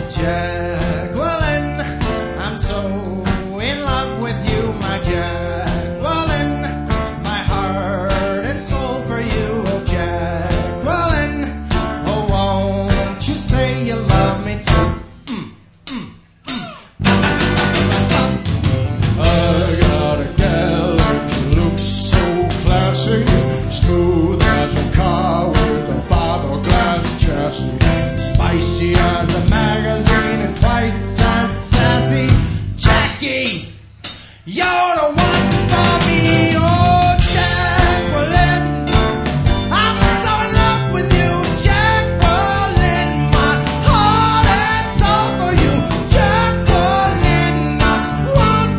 Jacqueline, I'm so in love with you, my Jacqueline. My heart and soul for you, oh Jacqueline. Oh, won't you say you love me too? I got a gal and she looks so classy, smooth as a car with a fiberglass chassis, spicy as a magazine.